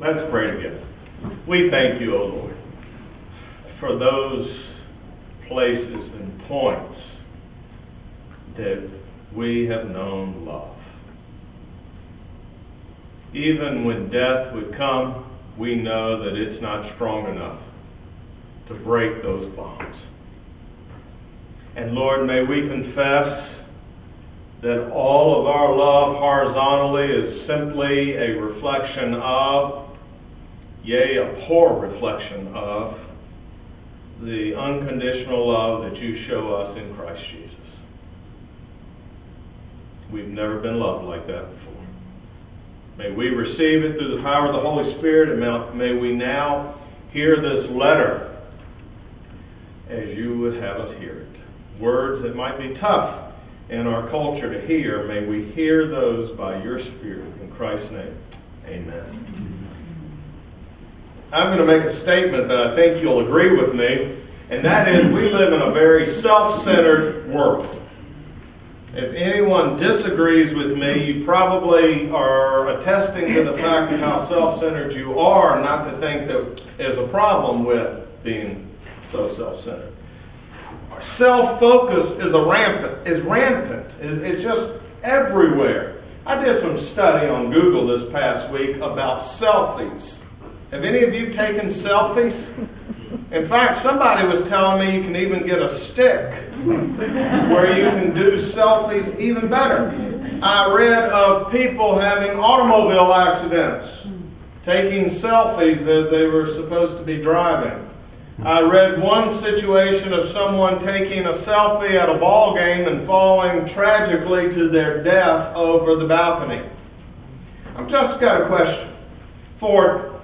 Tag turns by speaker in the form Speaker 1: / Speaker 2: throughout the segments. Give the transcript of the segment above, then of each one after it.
Speaker 1: Let's pray together. We thank you, O Lord, for those places and points that we have known love. Even when death would come, we know that it's not strong enough to break those bonds. And Lord, may we confess that all of our love horizontally is simply a reflection of, yea, a poor reflection of, the unconditional love that you show us in Christ Jesus. We've never been loved like that before. May we receive it through the power of the Holy Spirit, and may we now hear this letter as you would have us hear it. Words that might be tough in our culture to hear, may we hear those by your Spirit. In Christ's name, amen. I'm going to make a statement that I think you'll agree with me, and that is we live in a very self-centered world. If anyone disagrees with me, you probably are attesting to the fact of how self-centered you are, not to think that there's a problem with being so self-centered. Self-focus is rampant. It's just everywhere. I did some study on Google this past week about selfies. Have any of you taken selfies? In fact, somebody was telling me you can even get a stick where you can do selfies even better. I read of people having automobile accidents, taking selfies as they were supposed to be driving. I read one situation of someone taking a selfie at a ball game and falling tragically to their death over the balcony. I've just got a question. For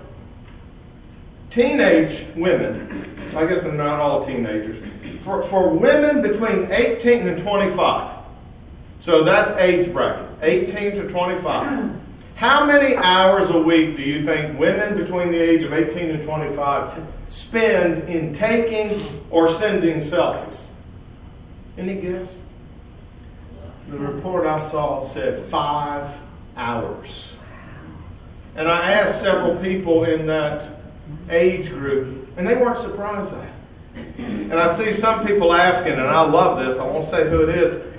Speaker 1: teenage women, I guess they're not all teenagers, for women between 18 and 25, so that's age bracket, 18 to 25, how many hours a week do you think women between the age of 18 and 25 spend in taking or sending selfies? Any guess? The report I saw said 5 hours. And I asked several people in that age group, and they weren't surprised at it. And I see some people asking, and I love this, I won't say who it is,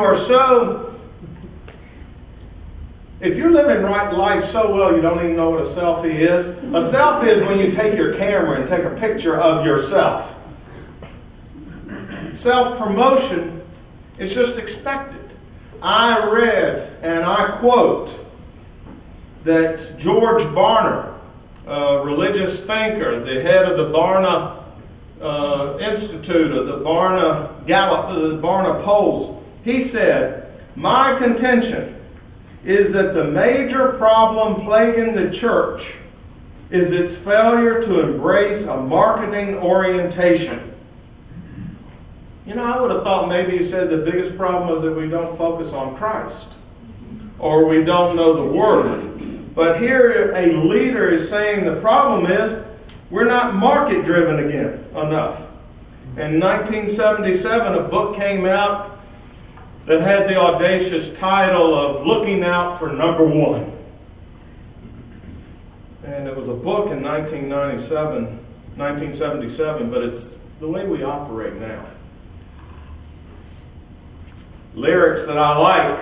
Speaker 1: if you're living life so well you don't even know what a selfie is. A selfie is when you take your camera and take a picture of yourself. Self-promotion is just expected. I read, and I quote, that George Barna, a religious thinker, the head of the Barna Institute, of the Barna Gallup, the Barna polls, he said, "My contention is that the major problem plaguing the church is its failure to embrace a marketing orientation." You know, I would have thought maybe he said the biggest problem is that we don't focus on Christ, or we don't know the Word. But here a leader is saying the problem is we're not market-driven enough. In 1977, a book came out that had the audacious title of Looking Out for Number One. And it was a book in 1977, but it's the way we operate now. Lyrics that I like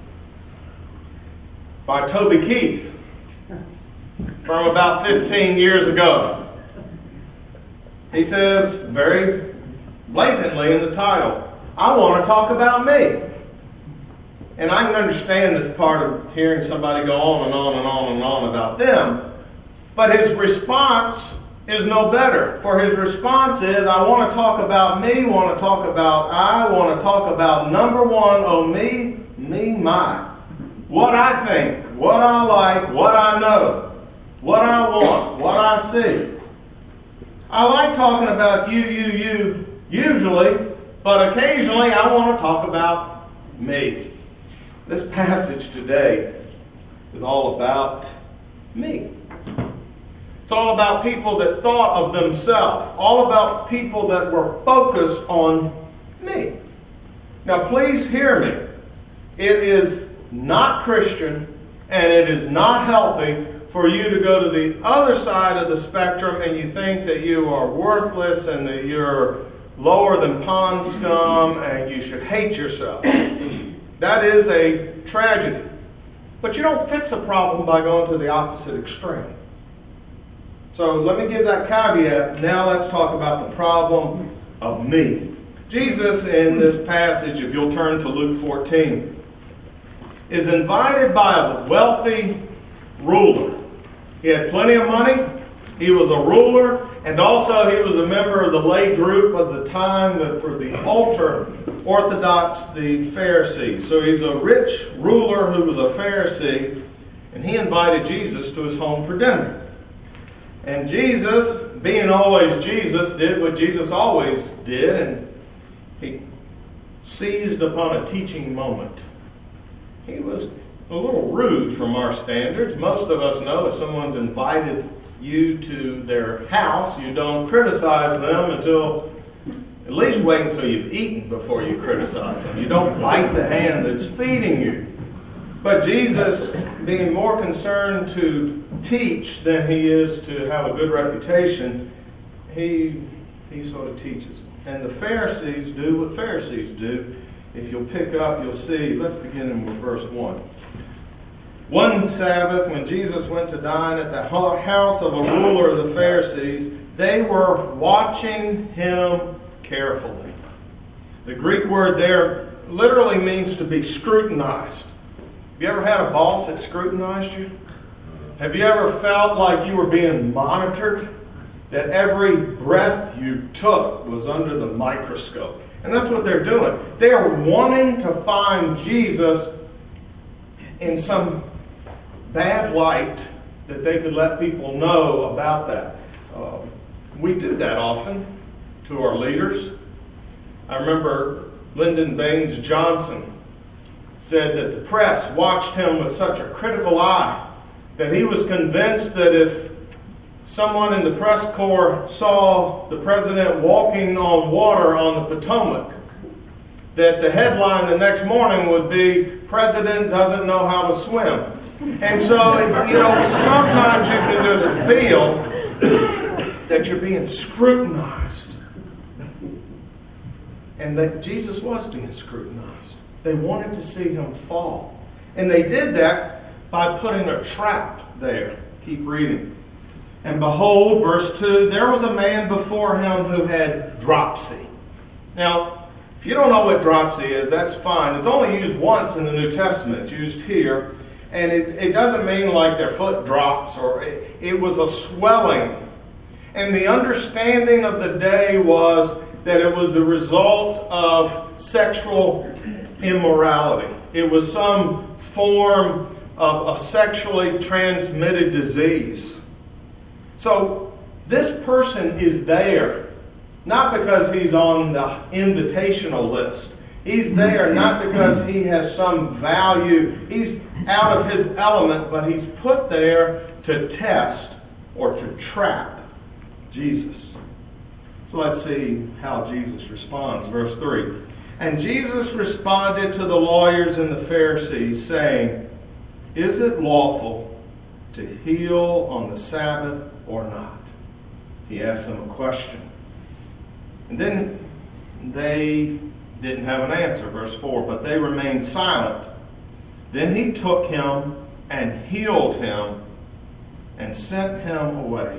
Speaker 1: by Toby Keith from about 15 years ago. He says very blatantly in the title, "I want to talk about me." And I can understand this part of hearing somebody go on and on and on and on about them. But his response is no better. For his response is, I want to talk about me, want to talk about I, want to talk about number one, oh me, my. What I think, what I like, what I know, what I want, what I see. I like talking about you, usually, but occasionally I want to talk about me. This passage today is all about me. It's all about people that thought of themselves. All about people that were focused on me. Now please hear me. It is not Christian and it is not healthy for you to go to the other side of the spectrum and you think that you are worthless and that you're lower than pond scum and you should hate yourself. That is a tragedy. But you don't fix a problem by going to the opposite extreme. So let me give that caveat. Now let's talk about the problem of me. Jesus, in this passage, if you'll turn to Luke 14, is invited by a wealthy ruler. He had plenty of money. He was a ruler. And also he was a member of the lay group of the time that were the ultra-Orthodox, the Pharisees. So he's a rich ruler who was a Pharisee, and he invited Jesus to his home for dinner. And Jesus, being always Jesus, did what Jesus always did, and he seized upon a teaching moment. He was a little rude from our standards. Most of us know if someone's invited you to their house, you don't criticize them until, at least wait until you've eaten before you criticize them. You don't bite the hand that's feeding you. But Jesus, being more concerned to teach than he is to have a good reputation, he sort of teaches. And the Pharisees do what Pharisees do. If you'll pick up, you'll see. Let's begin with verse 1. One Sabbath, when Jesus went to dine at the house of a ruler of the Pharisees, they were watching him carefully. The Greek word there literally means to be scrutinized. Have you ever had a boss that scrutinized you? Have you ever felt like you were being monitored? That every breath you took was under the microscope? And that's what they're doing. They are wanting to find Jesus in some bad light that they could let people know about that. We do that often to our leaders. I remember Lyndon Baines Johnson said that the press watched him with such a critical eye that he was convinced that if someone in the press corps saw the president walking on water on the Potomac, that the headline the next morning would be, "President doesn't know how to swim." And so, sometimes you can just feel that you're being scrutinized. And that Jesus was being scrutinized. They wanted to see him fall. And they did that by putting a trap there. Keep reading. And behold, verse 2, there was a man before him who had dropsy. Now, if you don't know what dropsy is, that's fine. It's only used once in the New Testament. It's used here. And it doesn't mean like their foot drops, or it was a swelling. And the understanding of the day was that it was the result of sexual immorality. It was some form of a sexually transmitted disease. So this person is there, not because he's on the invitational list. He's there not because he has some value. He's out of his element, but he's put there to test or to trap Jesus. So let's see how Jesus responds. Verse 3. And Jesus responded to the lawyers and the Pharisees, saying, "Is it lawful to heal on the Sabbath or not?" He asked them a question. And then they didn't have an answer. Verse 4. But they remained silent. Then he took him and healed him and sent him away.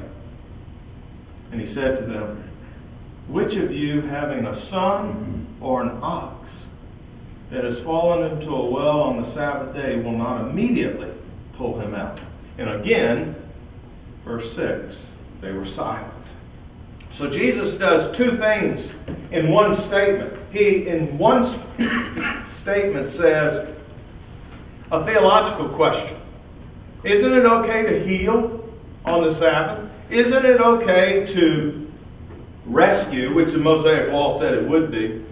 Speaker 1: And he said to them, "Which of you, having a son or an ox that has fallen into a well on the Sabbath day, will not immediately pull him out?" And again, verse 6, they were silent. So Jesus does two things in one statement. He, in one statement, says a theological question. Isn't it okay to heal on the Sabbath? Isn't it okay to rescue, which the Mosaic Law said it would be,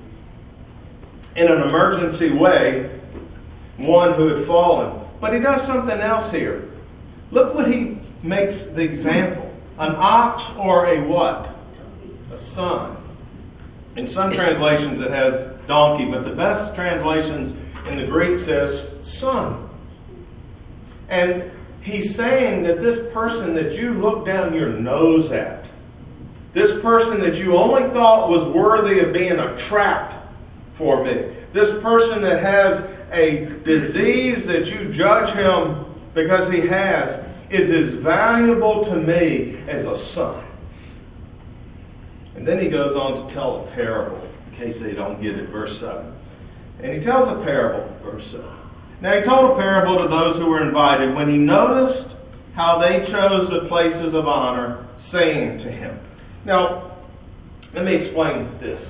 Speaker 1: in an emergency way, one who had fallen? But he does something else here. Look what he makes the example. An ox or a what? A son. In some translations it has donkey, but the best translations in the Greek says son. And He's saying that this person that you look down your nose at, this person that you only thought was worthy of being a trap for me, this person that has a disease that you judge him because he has, is as valuable to me as a son. And then he goes on to tell a parable, in case they don't get it, verse 7. And he tells a parable, verse 7. Now he told a parable to those who were invited when he noticed how they chose the places of honor, saying to him. Now, let me explain this.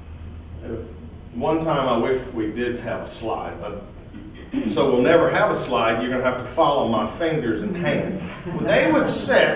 Speaker 1: One time I wish we did have a slide, but so we'll never have a slide. You're going to have to follow my fingers and hands. When they would sit,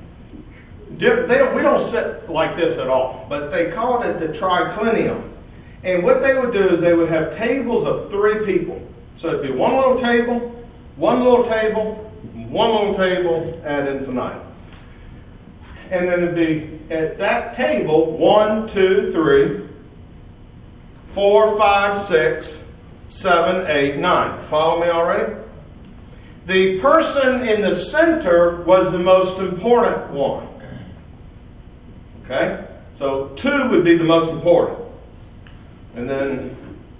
Speaker 1: we don't sit like this at all, but they called it the triclinium. And what they would do is they would have tables of 3 people. So it'd be one little table, one little table, one little table, ad infinitum. And then it'd be at that table 1, 2, 3, 4, 5, 6, 7, 8, 9. Follow me already? The person in the center was the most important one. Okay? So 2 would be the most important. And then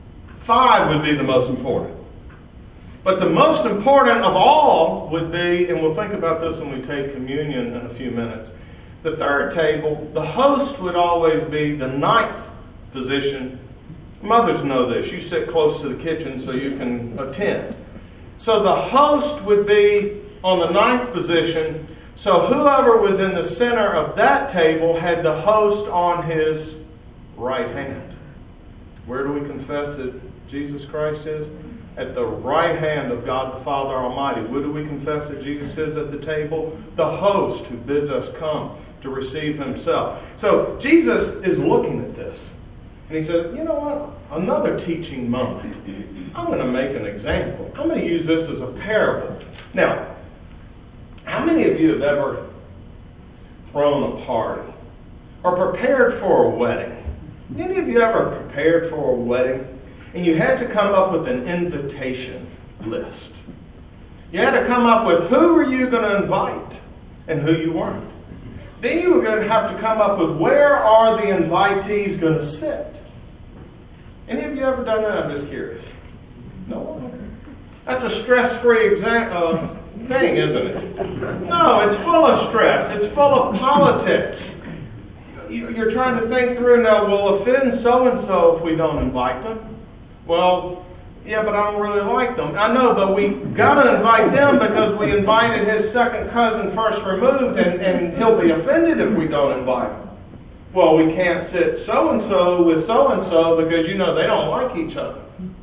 Speaker 1: 5 would be the most important. But the most important of all would be, and we'll think about this when we take communion in a few minutes, the third table, the host would always be the 9th position. Mothers know this. You sit close to the kitchen so you can attend. So the host would be on the 9th position. So whoever was in the center of that table had the host on his right hand. Where do we confess that Jesus Christ is? At the right hand of God the Father Almighty. Where do we confess that Jesus is at the table? The host who bids us come to receive himself. So Jesus is looking at this. And he says, you know what? Another teaching moment. I'm going to make an example. I'm going to use this as a parable. Now, how many of you have ever thrown a party or prepared for a wedding? Any of you ever prepared for a wedding and you had to come up with an invitation list? You had to come up with who were you going to invite and who you weren't. Then you were going to have to come up with where are the invitees going to sit. Any of you ever done that? I'm just curious. No? That's a stress-free thing, isn't it? No, it's full of stress. It's full of politics. You're trying to think through, now, we'll offend so-and-so if we don't invite them. Well, yeah, but I don't really like them. I know, but we got to invite them because we invited his second cousin first removed, and he'll be offended if we don't invite him. Well, we can't sit so-and-so with so-and-so because, they don't like each other.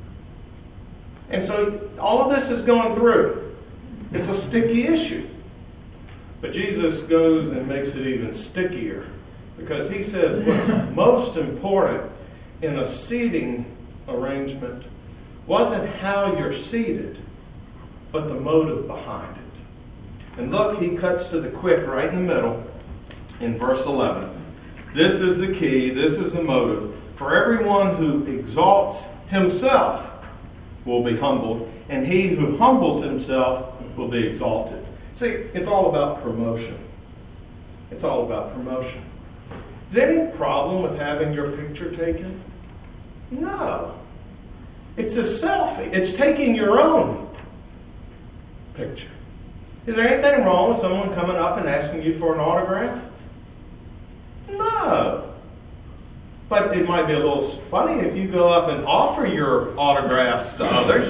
Speaker 1: And so all of this is going through. It's a sticky issue. But Jesus goes and makes it even stickier because he says what's most important in a seating arrangement wasn't how you're seated, but the motive behind it. And look, he cuts to the quick right in the middle in verse 11. This is the key, this is the motive. For everyone who exalts himself will be humbled, and he who humbles himself will be exalted. See, it's all about promotion. It's all about promotion. Is there any problem with having your picture taken? No. It's a selfie. It's taking your own picture. Is there anything wrong with someone coming up and asking you for an autograph? No. But it might be a little funny if you go up and offer your autographs to others.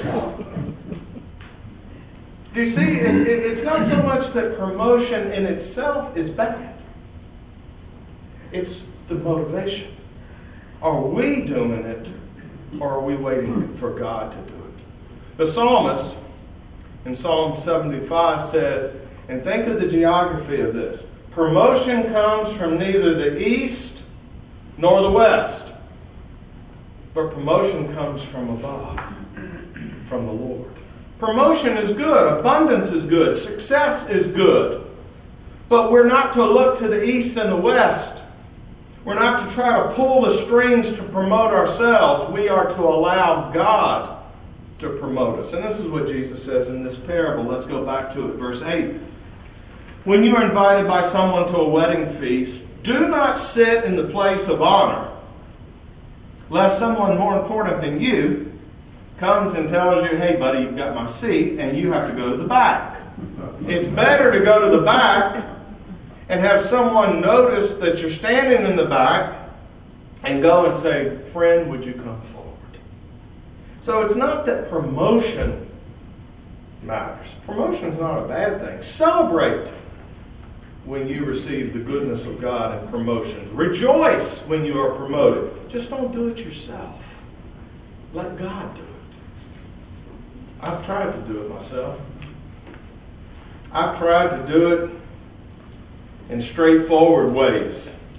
Speaker 1: Do you see, it's not so much that promotion in itself is bad. It's the motivation. Are we doing it, or are we waiting for God to do it? The psalmist in Psalm 75 says, and think of the geography of this, promotion comes from neither the east nor the west, but promotion comes from above, from the Lord. Promotion is good, abundance is good, success is good, but we're not to look to the east and the west. We're not to try to pull the strings to promote ourselves. We are to allow God to promote us. And this is what Jesus says in this parable. Let's go back to it. Verse 8. When you are invited by someone to a wedding feast, do not sit in the place of honor, lest someone more important than you comes and tells you, hey buddy, you've got my seat, and you have to go to the back. It's better to go to the back and have someone notice that you're standing in the back and go and say, friend, would you come forward? So it's not that promotion matters. Promotion is not a bad thing. Celebrate when you receive the goodness of God and promotions. Rejoice when you are promoted. Just don't do it yourself. Let God do it. I've tried to do it myself. I've tried to do it in straightforward ways,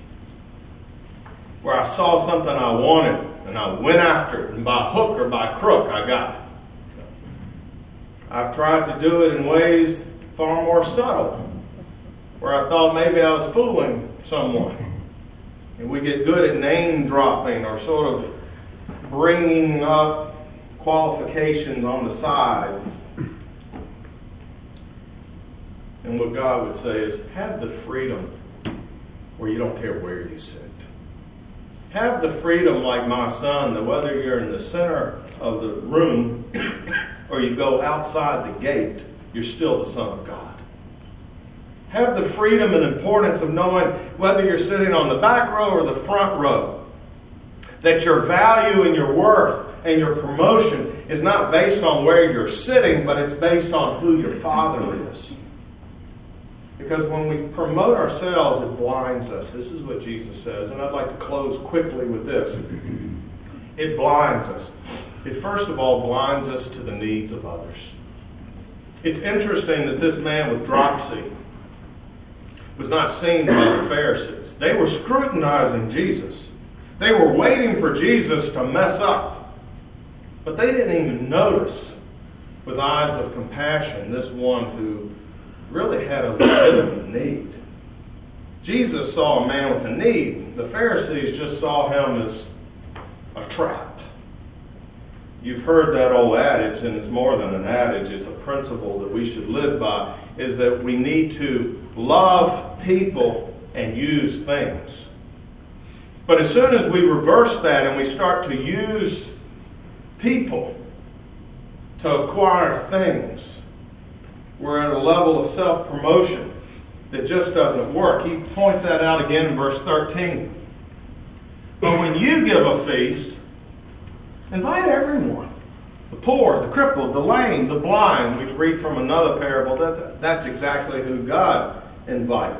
Speaker 1: where I saw something I wanted and I went after it, and by hook or by crook I got it. I've tried to do it in ways far more subtle, where I thought maybe I was fooling someone. And we get good at name dropping or sort of bringing up qualifications on the side. And what God would say is, have the freedom where you don't care where you sit. Have the freedom like my son, that whether you're in the center of the room or you go outside the gate, you're still the Son of God. Have the freedom and importance of knowing whether you're sitting on the back row or the front row, that your value and your worth and your promotion is not based on where you're sitting, but it's based on who your Father is. Because when we promote ourselves, it blinds us. This is what Jesus says, and I'd like to close quickly with this. It blinds us. It first of all blinds us to the needs of others. It's interesting that this man with dropsy was not seen by the Pharisees. They were scrutinizing Jesus. They were waiting for Jesus to mess up. But they didn't even notice, with eyes of compassion, this one who really had a legitimate need. Jesus saw a man with a need. The Pharisees just saw him as a trap. You've heard that old adage, and it's more than an adage, it's a principle that we should live by, is that we need to love people and use things. But as soon as we reverse that and we start to use people to acquire things, we're at a level of self-promotion that just doesn't work. He points that out again in verse 13. But when you give a feast, invite everyone. The poor, the crippled, the lame, the blind. We read from another parable. That's exactly who God invites.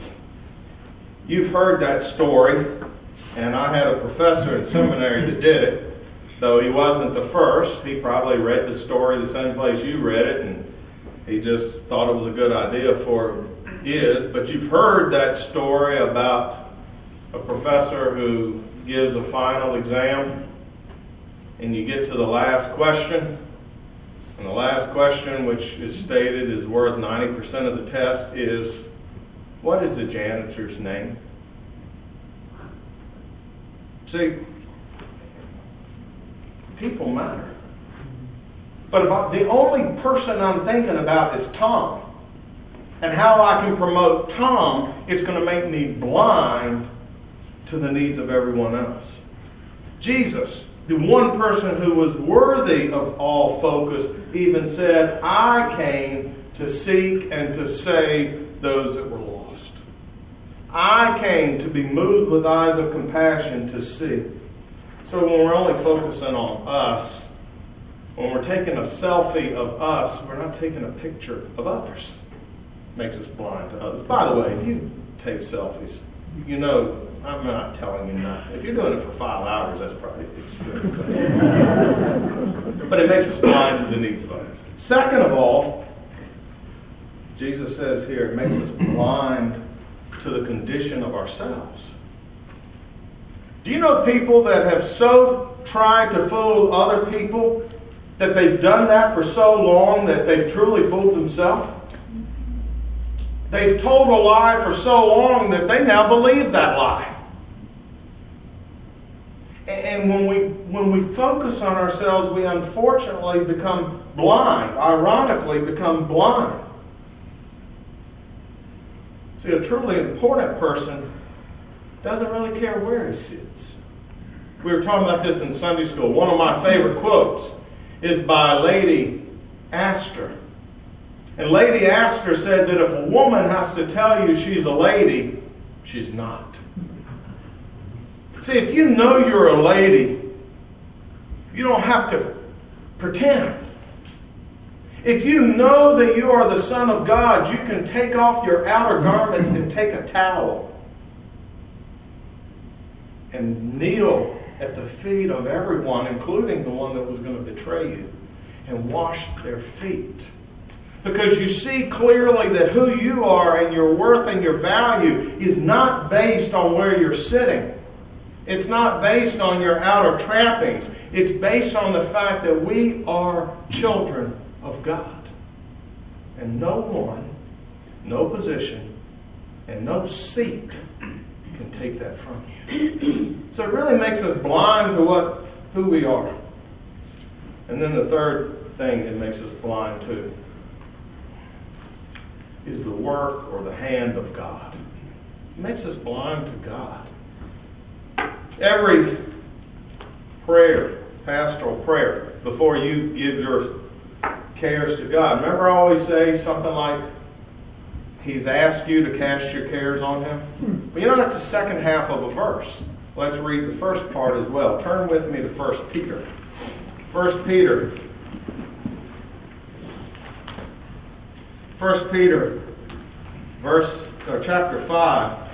Speaker 1: You've heard that story, and I had a professor in seminary that did it. Though he wasn't the first, he probably read the story the same place you read it, and he just thought it was a good idea for his. But you've heard that story about a professor who gives a final exam, and you get to the last question, and the last question, which is stated is worth 90% of the test, is, what is the janitor's name? See, people matter. But the only person I'm thinking about is Tom. And how I can promote Tom is going to make me blind to the needs of everyone else. Jesus, the one person who was worthy of all focus, even said, I came to seek and to save those that were lost. I came to be moved with eyes of compassion to see. So when we're only focusing on us, when we're taking a selfie of us, we're not taking a picture of others. It makes us blind to others. By the way, if you take selfies, you know, I'm not telling you not. If you're doing it for 5 hours, that's probably good. But it makes us blind to the needs of others. Second of all, Jesus says here, it makes us blind to the condition of ourselves. Do you know people that have so tried to fool other people that they've done that for so long that they've truly fooled themselves? They've told a lie for so long that they now believe that lie. And when we when we focus on ourselves, we unfortunately become blind, ironically become blind. See, a truly important person doesn't really care where he sits. We were talking about this in Sunday school. One of my favorite quotes is by Lady Astor. And Lady Astor said that if a woman has to tell you she's a lady, she's not. See, if you know you're a lady, you don't have to pretend. If you know that you are the Son of God, you can take off your outer garments and take a towel and kneel at the feet of everyone, including the one that was going to betray you, and wash their feet. Because you see clearly that who you are and your worth and your value is not based on where you're sitting. It's not based on your outer trappings. It's based on the fact that we are children of God. And no one, no position, and no seat can take that from you. So it really makes us blind to who we are. And then the third thing it makes us blind to is the work or the hand of God. It makes us blind to God. Every prayer, pastoral prayer, before you give your cares to God, remember I always say something like, He's asked you to cast your cares on Him? Well, you know, that's the second half of a verse. Let's read the first part as well. Turn with me to 1 Peter. 1 Peter. 1 Peter, chapter 5,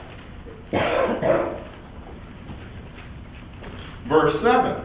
Speaker 1: verse 7.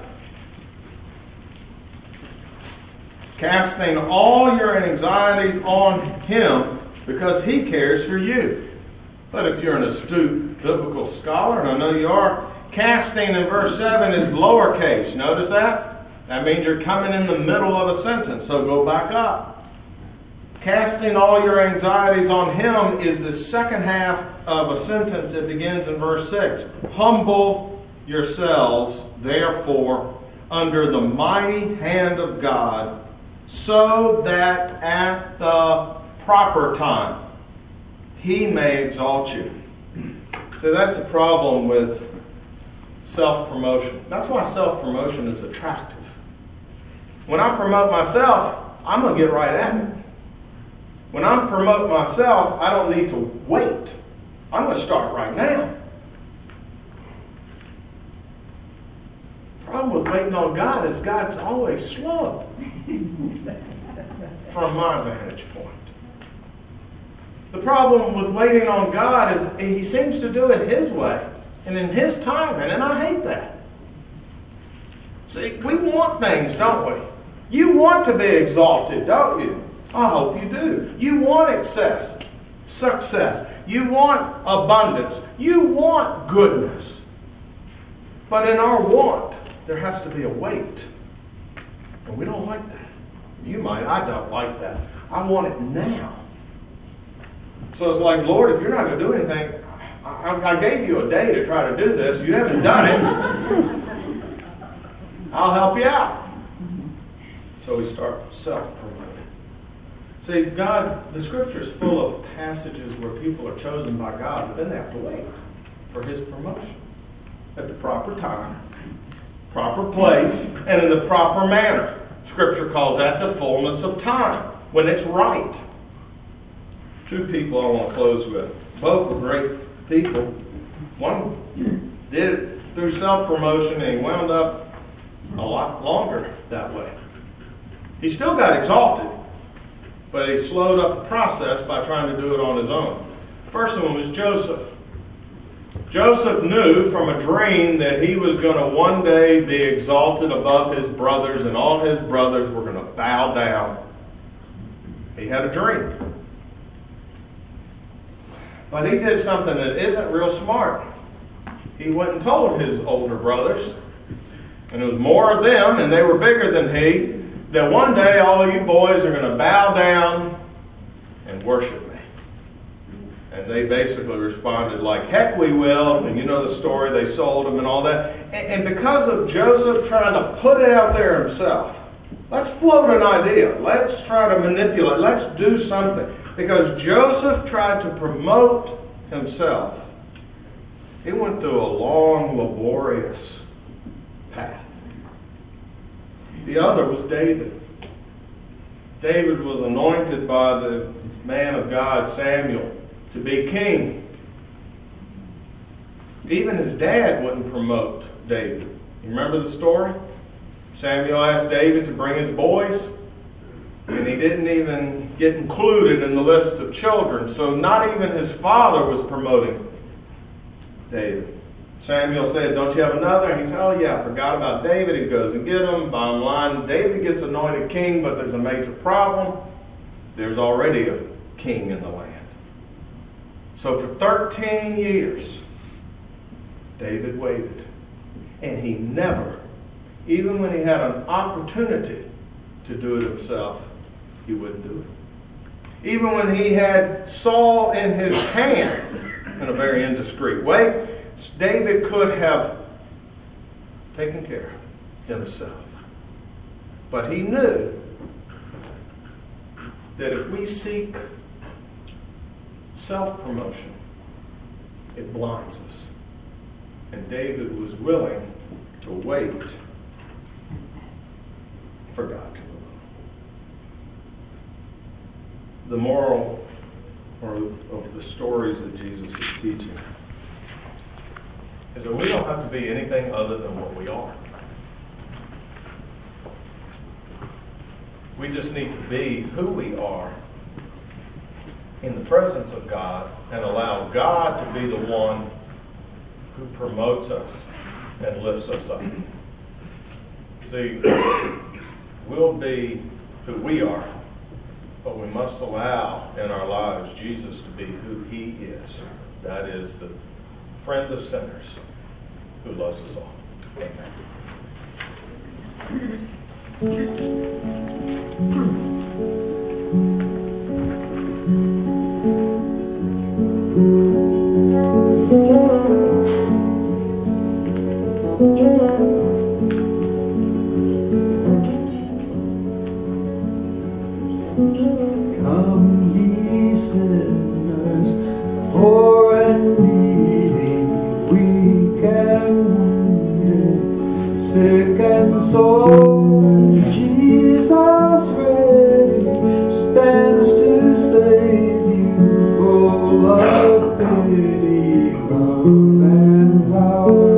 Speaker 1: Casting all your anxieties on Him, because He cares for you. But if you're an astute biblical scholar, and I know you are, casting in verse 7 is lowercase. Notice that? That means you're coming in the middle of a sentence, so go back up. Casting all your anxieties on Him is the second half of a sentence that begins in verse 6. Humble yourselves, therefore, under the mighty hand of God, so that at the proper time He may exalt you. So that's the problem with self-promotion. That's why self-promotion is attractive. When I promote myself, I'm going to get right at it. When I promote myself, I don't need to wait. I'm going to start right now. The problem with waiting on God is God's always slow. From my vantage point. The problem with waiting on God is He seems to do it His way and in His timing, and I hate that. See, we want things, don't we? You want to be exalted, don't you? I hope you do. You want success. You want abundance. You want goodness. But in our want, there has to be a wait. And we don't like that. You might. I don't like that. I want it now. So it's like, Lord, if you're not going to do anything, I gave you a day to try to do this. You haven't done it. I'll help you out. So we start self-promoting. See, the Scripture is full of passages where people are chosen by God, but then they have to wait for His promotion at the proper time, proper place, and in the proper manner. Scripture calls that the fullness of time, when it's right. Two people I want to close with. Both were great people. One did it through self-promotion, and he wound up a lot longer that way. He still got exalted, but he slowed up the process by trying to do it on his own. First one was Joseph. Joseph knew from a dream that he was going to one day be exalted above his brothers, and all his brothers were going to bow down. He had a dream. But he did something that isn't real smart. He went and told his older brothers, and it was more of them, and they were bigger than he, that one day all of you boys are going to bow down and worship me. And And they basically responded like, heck we will. And you know the story, they sold him and all that. And because of Joseph trying to put it out there himself, let's float an idea. Let's try to manipulate. Let's do something. Because Joseph tried to promote himself. He went through a long, laborious path. The other was David. David was anointed by the man of God, Samuel, to be king. Even his dad wouldn't promote David. You remember the story? Samuel asked David to bring his boys, and he didn't even get included in the list of children. So not even his father was promoting David. Samuel said, don't you have another? And he said, oh yeah, I forgot about David. He goes and gets him. Bottom line, David gets anointed king, but there's a major problem. There's already a king in the land. So for 13 years, David waited. And he never, even when he had an opportunity to do it himself, he wouldn't do it. Even when he had Saul in his hand in a very indiscreet way, David could have taken care of himself. But he knew that if we seek self-promotion, it blinds us. And David was willing to wait for God to move. The moral of the stories that Jesus is teaching is that we don't have to be anything other than what we are. We just need to be who we are in the presence of God and allow God to be the one who promotes us and lifts us up. See, we'll be who we are, but we must allow in our lives Jesus to be who He is. That is the friend of sinners who loves us all.
Speaker 2: Come ye sinners, poor and needy, weak and wounded, sick and sore. Jesus ready stands to save you, full of pity, love and power.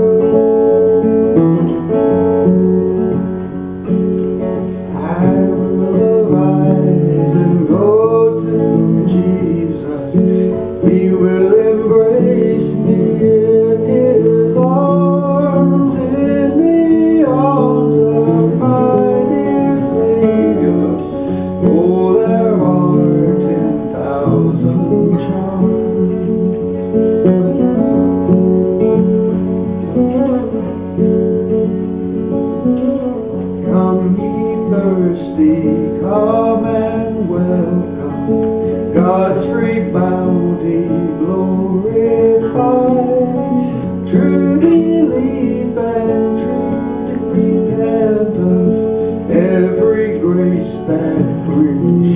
Speaker 2: I will arise and go to Jesus. He will embrace me in His arms, in the arms of my dear Savior. Oh, there are 10,000 charms. Come ye thirsty, come and welcome God's free bounty glorified. True belief and true repentance, every grace that brings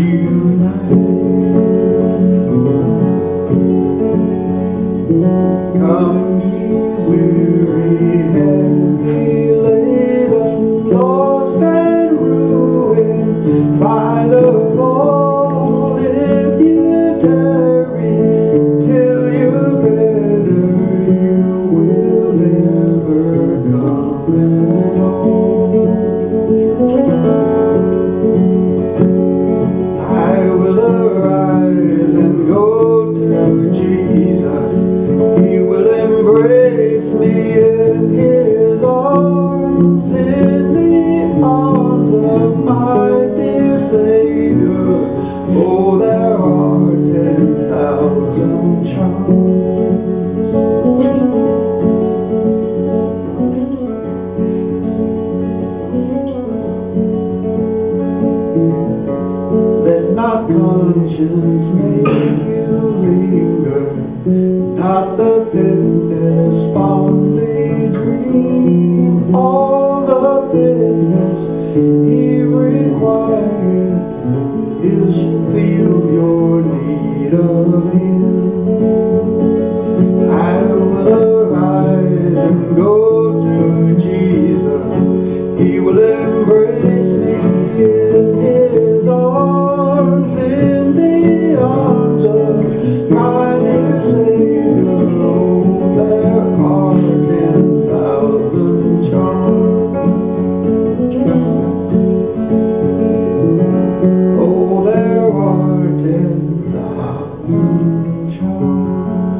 Speaker 2: unite. Come ye weary, heavy laden, lost and ruined by the fall. If you tarry till you're better, you will never come at all. I will arise and go to Jesus. He will embrace me in His arms, in the arms of my dear Savior. not the fitness fondly dream. All the fitness He requires is to feel your need of Him. I will arise and go to Jesus. He will embrace me in His arms, in the arms of my dear Savior. Oh, there are 10,000 charms. Oh, there are 10,000 charms.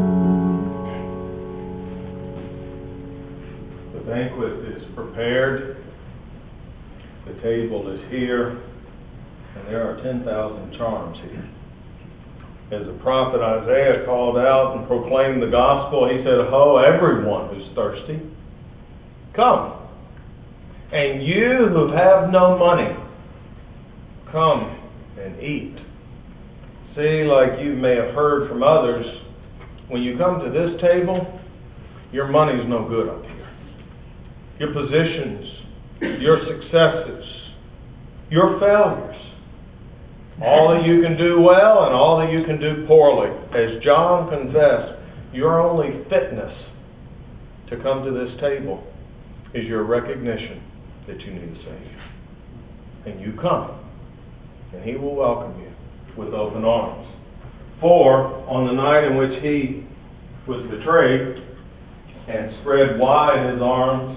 Speaker 1: The banquet is prepared. The table is here. And there are 10,000 charms here. As the prophet Isaiah called out and proclaimed the gospel, he said, "Ho, everyone who's thirsty, come. And you who have no money, come and eat." See, like you may have heard from others, when you come to this table, your money's no good up here. Your positions, your successes, your failures, all that you can do well and all that you can do poorly. As John confessed, your only fitness to come to this table is your recognition that you need a Savior. And you come, and He will welcome you with open arms. For on the night in which He was betrayed and spread wide His arms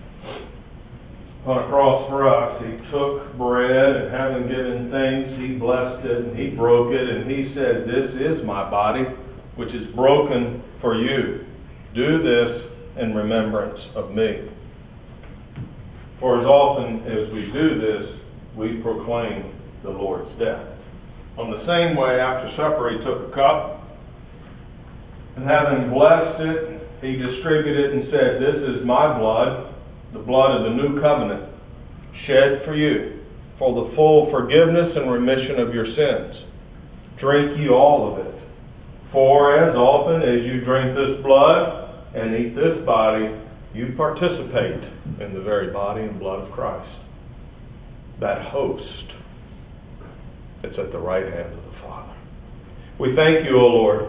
Speaker 1: on a cross for us, He took bread, and having given thanks, He blessed it, and He broke it, and He said, "This is my body, which is broken for you. Do this in remembrance of me." For as often as we do this, we proclaim the Lord's death. On the same way, after supper, He took a cup, and having blessed it, He distributed it and said, "This is my blood, the blood of the new covenant, shed for you, for the full forgiveness and remission of your sins. Drink ye all of it. For as often as you drink this blood and eat this body, you participate in the very body and blood of Christ." That host that's at the right hand of the Father. We thank you, O Lord,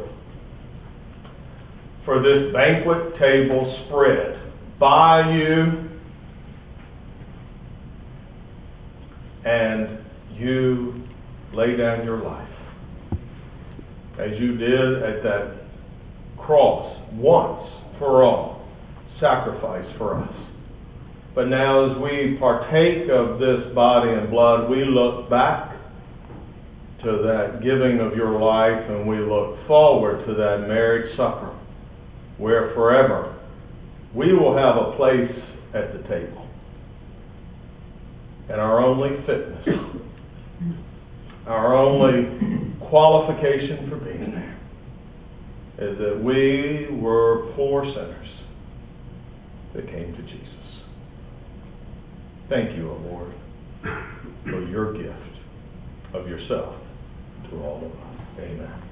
Speaker 1: for this banquet table spread by you, and you lay down your life as you did at that cross once for all, sacrifice for us. But now as we partake of this body and blood, we look back to that giving of your life, and we look forward to that marriage supper, where forever we will have a place at the table. And our only fitness, our only qualification for being there, is that we were poor sinners that came to Jesus. Thank you, O Lord, for your gift of yourself to all of us. Amen.